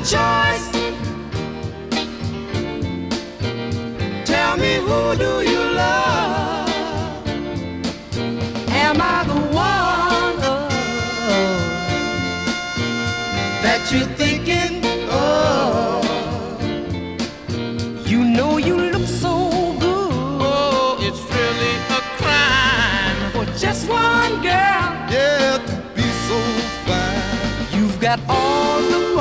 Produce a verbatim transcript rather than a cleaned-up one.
choice. Tell me, who do you love? Am I the one oh, that you're thinking of? You know you look so good. Oh, it's really a crime for just one girl, Yeah, to be so fine. you've got all the